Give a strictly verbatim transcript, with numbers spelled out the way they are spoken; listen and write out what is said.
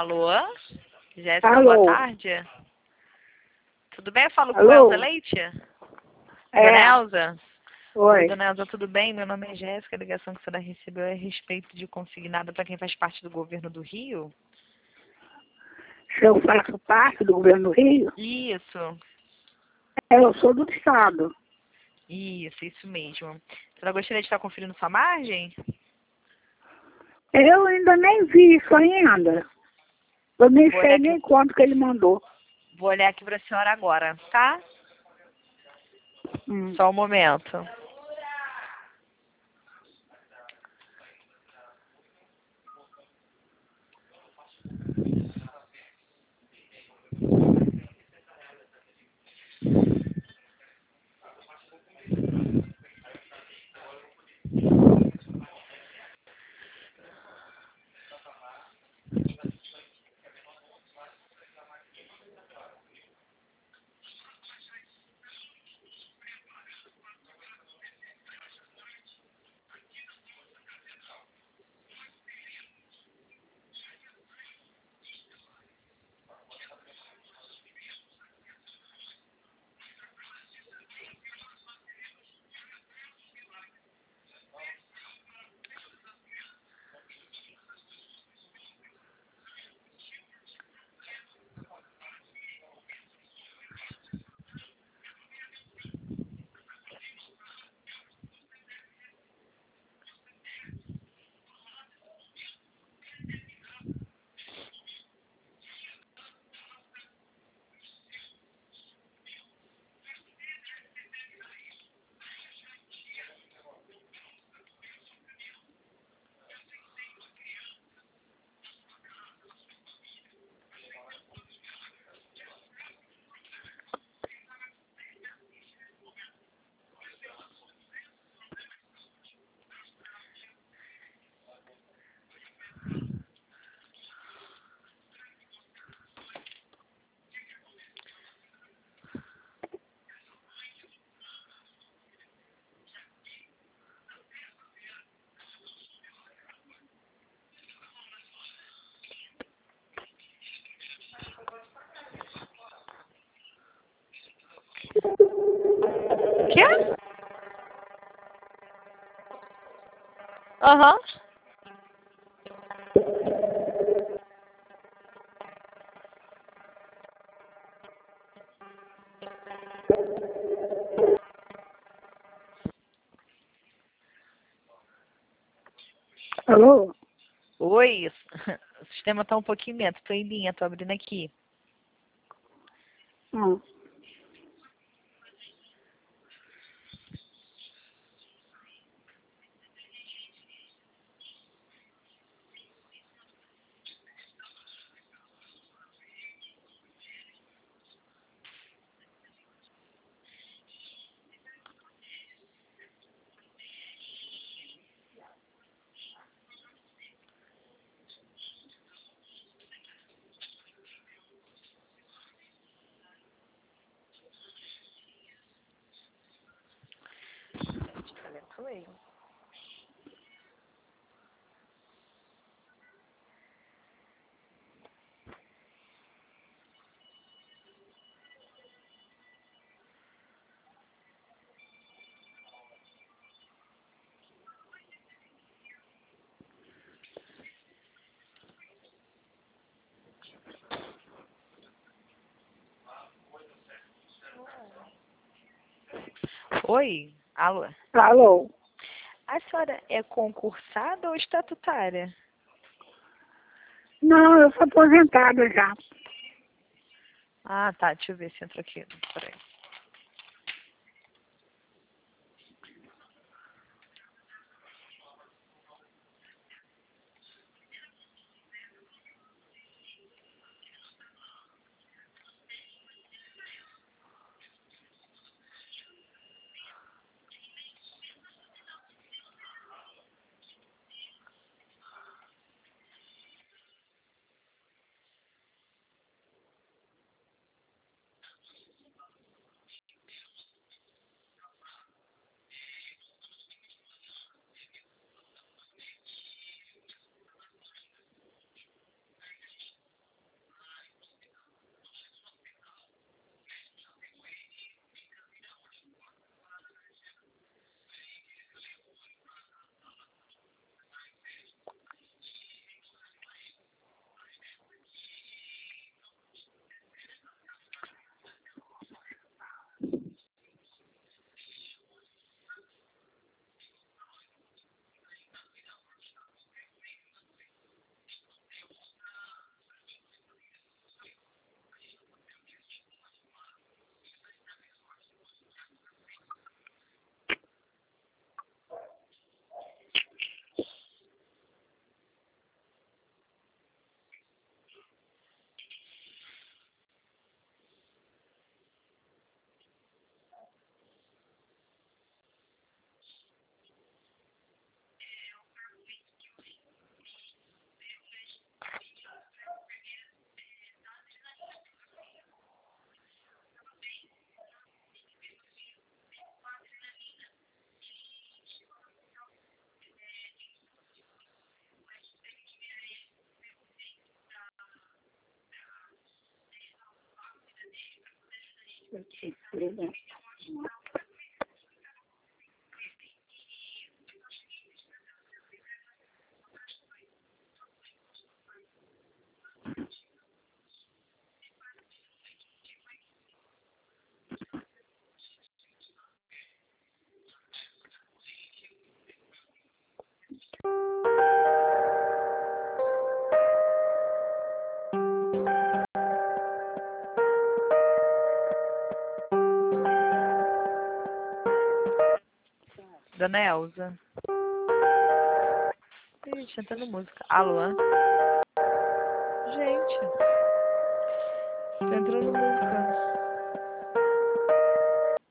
Alô? Jéssica, boa Alô? tarde. Tudo bem? Eu falo com Alô? Elza Leite? É. Dona Elza? Oi. Dona Elza, tudo bem? Meu nome é Jéssica. A ligação que a senhora recebeu é a respeito de consignado para quem faz parte do governo do Rio? Se eu faço parte do governo do Rio, Isso, é, eu sou do Estado. isso, isso mesmo. A senhora gostaria de estar conferindo sua margem? Eu ainda nem vi isso ainda. Eu nem Vou sei olhar nem aqui, quanto que ele mandou. vou olhar aqui para a senhora agora, tá? Hum. Só um momento. Quê? Aham. Alô? Oi, o sistema está um pouquinho lento. Estou em linha, estou abrindo aqui. Hum. Tá lento mesmo. Oi, alô. Alô? A senhora é concursada ou estatutária? Não, eu sou aposentada já. Ah, tá. Deixa eu ver se entra aqui. Peraí. Dona Elza. Ih, cantando música. Alô? Gente.